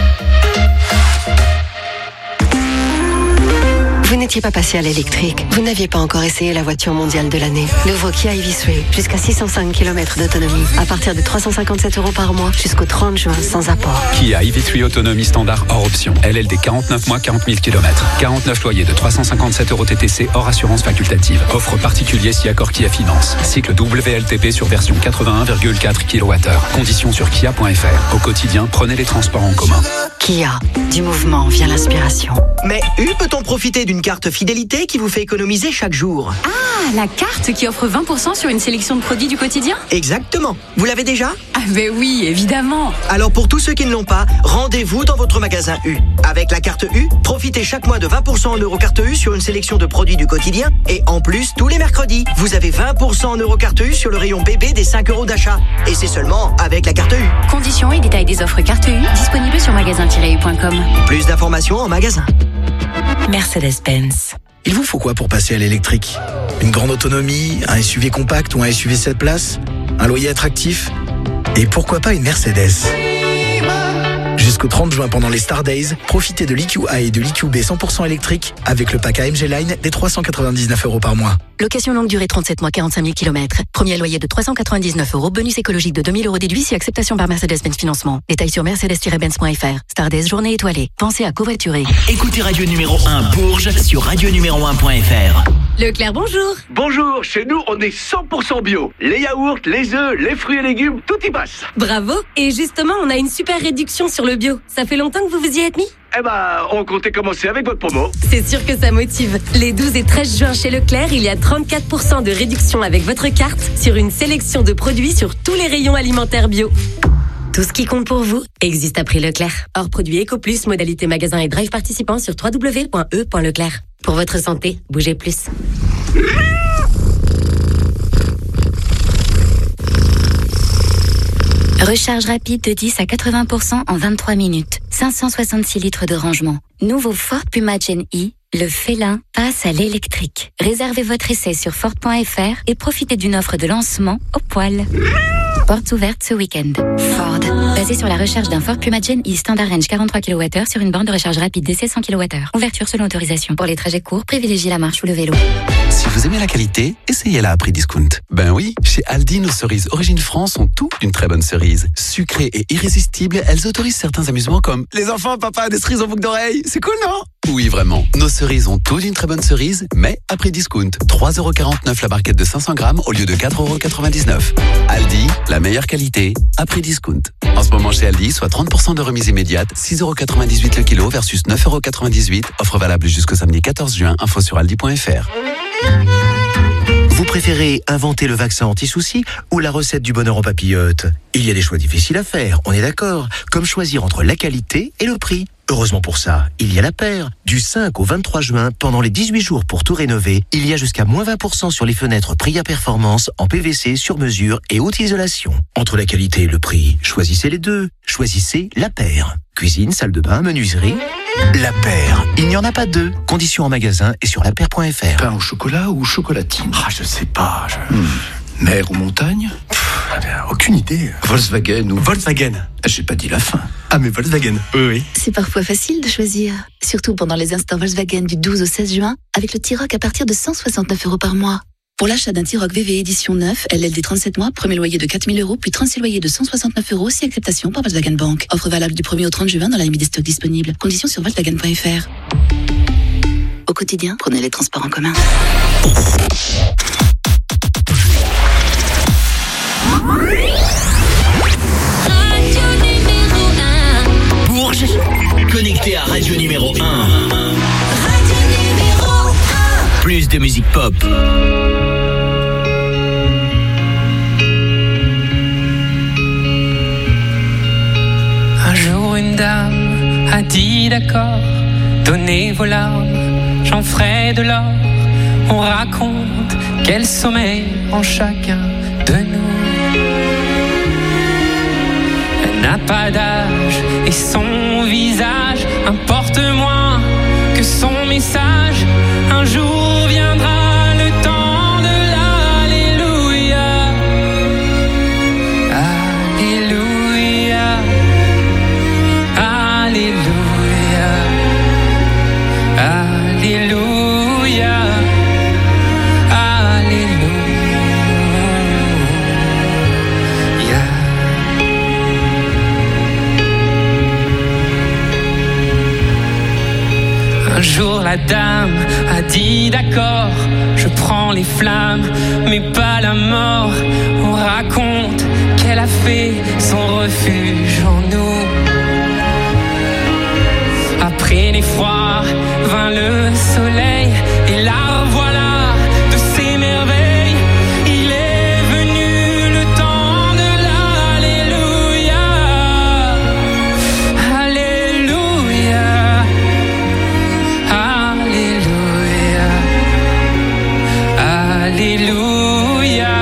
Vous n'étiez pas passé à l'électrique. Vous n'aviez pas encore essayé la voiture mondiale de l'année. Nouveau Kia e v trois, jusqu'à six cent cinq kilomètres d'autonomie. À partir de trois cent cinquante-sept euros par mois, jusqu'au trente juin, sans apport.
Kia e v trois autonomie standard hors option. L L D quarante-neuf mois, quarante mille kilomètres. quarante-neuf loyers de trois cent cinquante-sept euros T T C hors assurance facultative. Offre particulier si accord Kia Finance. Cycle W L T P sur version quatre-vingt-un virgule quatre kilowattheures. Conditions sur kia point f r. Au quotidien, prenez les transports en commun.
Kia, du mouvement vient l'inspiration.
Mais U peut-on profiter d'une carte fidélité qui vous fait économiser chaque jour?
Ah, la carte qui offre vingt pour cent sur une sélection de produits du quotidien?
Exactement. Vous l'avez déjà?
Ah ben oui, évidemment.
Alors pour tous ceux qui ne l'ont pas, rendez-vous dans votre magasin U. Avec la carte U, profitez chaque mois de vingt pour cent en Eurocarte U sur une sélection de produits du quotidien. Et en plus, tous les mercredis, vous avez vingt pour cent en Eurocarte U sur le rayon bébé des cinq euros d'achat. Et c'est seulement avec la carte U.
Conditions et détails des offres carte U disponibles sur magasin tiret u point com.
Plus d'informations en magasin.
Mercedes-Benz.
Il vous faut quoi pour passer à l'électrique? Une grande autonomie, un S U V compact ou un S U V sept places? Un loyer attractif? Et pourquoi pas une Mercedes? Jusqu'au Jusqu'au trente juin pendant les Star Days, profitez de l'E Q A et de l'E Q B cent pour cent électrique avec le pack A M G Line des trois cent quatre-vingt-dix-neuf euros par mois.
Location longue durée trente-sept mois, quarante-cinq mille kilomètres. Premier loyer de trois cent quatre-vingt-dix-neuf euros. Bonus écologique de deux mille euros déduit si acceptation par Mercedes-Benz Financement. Détails sur mercedes tiret benz point f r. Star Days, journée étoilée. Pensez à covoiturer.
Écoutez Radio numéro un Bourges sur radio numéro un point f r.
Leclerc, bonjour.
Bonjour, chez nous on est cent pour cent bio. Les yaourts, les œufs, les fruits et légumes, tout y passe.
Bravo. Et justement, on a une super réduction sur le bio. Ça fait longtemps que vous vous y êtes mis ?
Eh ben, on comptait commencer avec votre promo.
C'est sûr que ça motive. Les douze et treize juin chez Leclerc, il y a trente-quatre pour cent de réduction avec votre carte sur une sélection de produits sur tous les rayons alimentaires bio. Tout ce qui compte pour vous existe à prix Leclerc. Hors produit EcoPlus, modalité magasin et drive participant sur w w w point e point leclerc. Pour votre santé, bougez plus.
Recharge rapide de dix à quatre-vingts pour cent en vingt-trois minutes. cinq cent soixante-six litres de rangement. Nouveau Ford Puma Gen E, le félin passe à l'électrique. Réservez votre essai sur Ford point f r et profitez d'une offre de lancement au poil. Portes ouvertes ce week-end. Ford, basé sur la recharge d'un Ford Puma Gen E Standard Range quarante-trois kilowattheures sur une borne de recharge rapide D C cent kilowattheures. Ouverture selon autorisation. Pour les trajets courts, privilégiez la marche ou le vélo.
Si vous aimez la qualité, essayez-la à prix discount. Ben oui, chez Aldi, nos cerises Origine France sont tout une très bonne cerise. Sucrées et irrésistibles, elles autorisent certains amusements comme les enfants, papa, des cerises en boucle d'oreille. C'est cool, non? Oui, vraiment. Nos cerises ont tout d'une très bonne cerise, mais à prix discount. trois euros quarante-neuf la barquette de cinq cents grammes au lieu de quatre euros quatre-vingt-dix-neuf. Aldi, la meilleure qualité, à prix discount. En ce moment chez Aldi, soit trente pour cent de remise immédiate, six euros quatre-vingt-dix-huit le kilo versus neuf euros quatre-vingt-dix-huit. Offre valable jusqu'au samedi quatorze juin. Info sur aldi point f r.
Vous préférez inventer le vaccin anti-souci ou la recette du bonheur en papillote? Il y a des choix difficiles à faire, on est d'accord. Comme choisir entre la qualité et le prix. Heureusement pour ça, il y a la paire. Du cinq au vingt-trois juin, pendant les dix-huit jours pour tout rénover, il y a jusqu'à moins vingt pour cent sur les fenêtres Priya Performance en P V C sur mesure et haute isolation. Entre la qualité et le prix, choisissez les deux. Choisissez la paire. Cuisine, salle de bain, menuiserie. La paire. Il n'y en a pas deux. Conditions en magasin et sur la paire point f r.
Pain au chocolat ou chocolatine? Ah, je sais pas. Je... Hmm. Mer ou montagne? Pff, aucune idée. Volkswagen ou... Volkswagen. J'ai pas dit la fin. Ah, mais Volkswagen. Oui, oui.
C'est parfois facile de choisir. Surtout pendant les instants Volkswagen du douze au seize juin, avec le T-Roc à partir de cent soixante-neuf euros par mois. Pour l'achat d'un T-Roc V V édition neuf, L L D trente-sept mois, premier loyer de quatre mille euros, puis trente-six loyers de cent soixante-neuf euros, si acceptation par Volkswagen Bank. Offre valable du premier au trente juin dans la limite des stocks disponibles. Conditions sur volkswagen point f r. Au quotidien, prenez les transports en commun.
Bourges, connecté à Radio numéro un.
Radio numéro un.
Plus de musique pop.
Un jour une dame a dit d'accord, donnez vos larmes, j'en ferai de l'or. On raconte quel sommeil en chacun de nous. Elle n'a pas d'âge et son visage importe moins que son message. Un jour viendra le temps de l'alléluia. Alléluia. Alléluia. Alléluia. Alléluia. Un jour la dame a dit d'accord, je prends les flammes, mais pas la mort. On raconte qu'elle a fait son refuge en nous. Après l'effroi vint le soleil, et la revoilà de ses merveilles. Il est venu le temps de l'alléluia. Alléluia. Alléluia. Alléluia.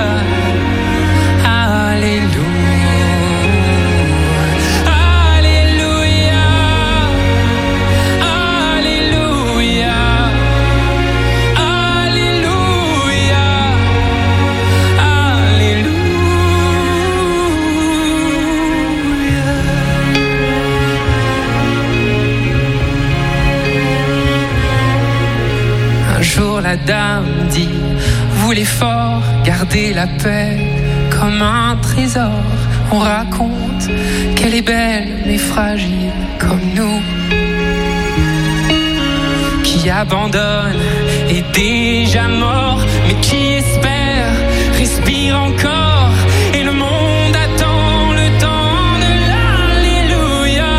Alléluia. Alléluia. la dame dit, voulez fort garder la paix comme un trésor. On raconte qu'elle est belle mais fragile comme nous, qui abandonne est déjà mort, mais qui espère respire encore, et le monde attend le temps de l'alléluia.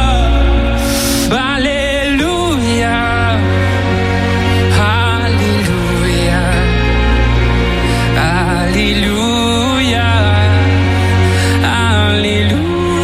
Alléluia, alléluia, alléluia, alléluia.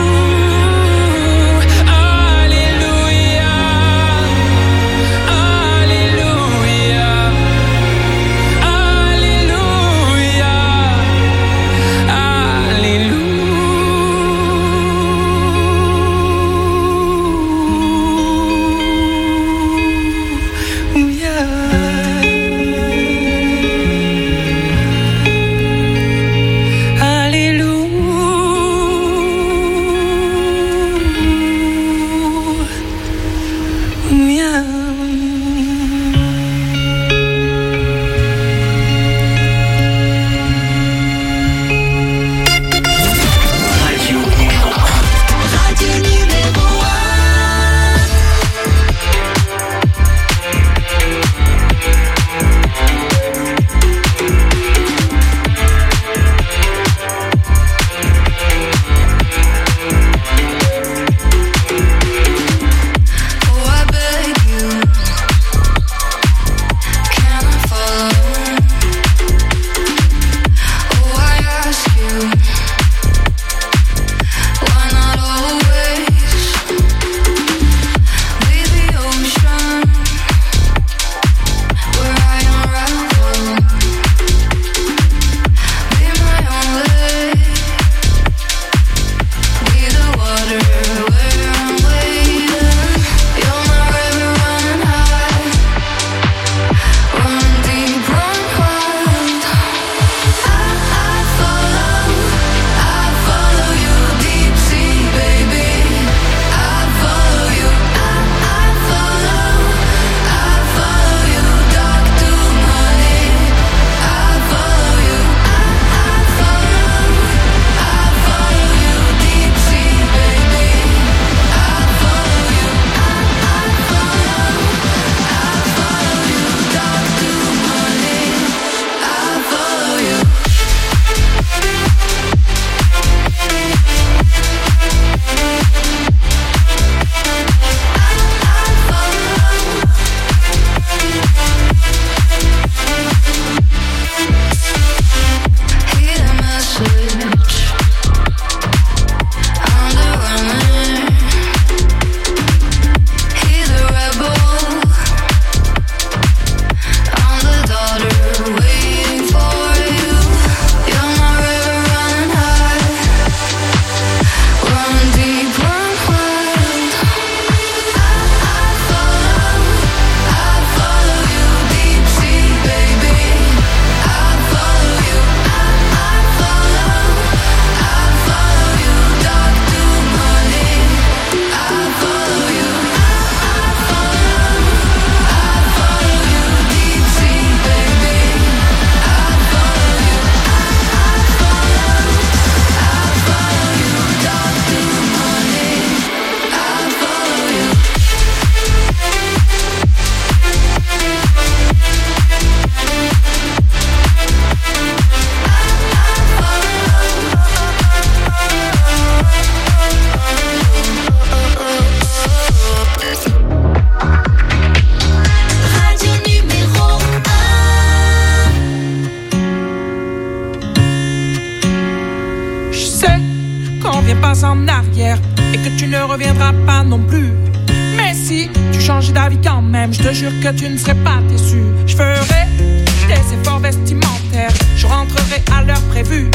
En arrière et que tu ne reviendras pas non plus. Mais si tu changes d'avis quand même, je te jure que tu ne serais pas déçu. Je ferai des efforts vestimentaires, je rentrerai à l'heure prévue.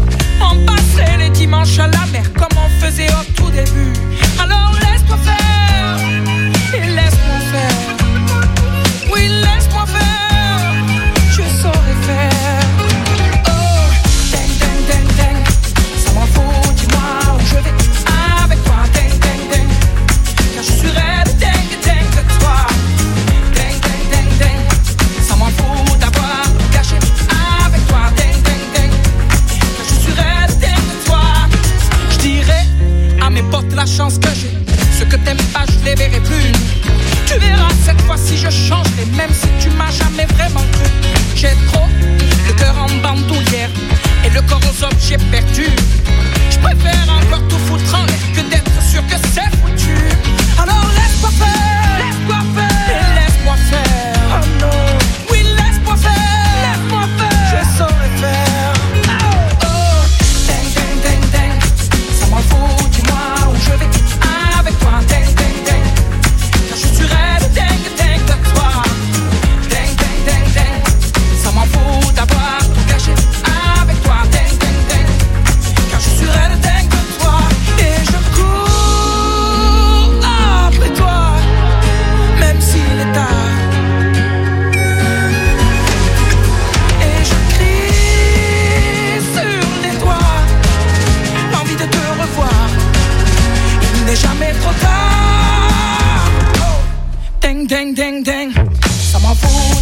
On passerait les dimanches à la mer comme on faisait au tout début. Alors laisse-moi faire et laisse-moi faire. Oui, laisse-moi faire, je saurai faire. Je suis rêve, dingue, dingue de toi. Dingue, dingue, dingue, dingue. Ça m'en fout. toute la chance que j'ai. Ce que t'aimes pas, je les verrai plus. Tu verras cette fois-ci, je changerai, même si tu m'as jamais vraiment cru. J'ai trop le cœur en bandoulière et le corps aux objets perdus. Je préfère encore tout foutre en l'air que d'être sûr que c'est foutu. Alors laisse-moi faire, laisse-moi faire, et laisse-moi faire. Oh non, oui laisse-moi faire, laisse-moi faire. Je saurais faire. Oh, oh, ding ding ding ding. Ça m'en fout, dis-moi où je vais avec toi. Ding ding ding. Car je suis raide, ding ding de toi. Ding ding ding ding. Ça m'en fout d'avoir tout caché avec toi. Ding ding ding. Car je suis raide, ding de toi. Et je cours après toi, même s'il est tard. Et je crie sur les toits, l'envie de te revoir. Il n'est jamais trop tard. Oh. Ding ding ding ding. Ça m'en fout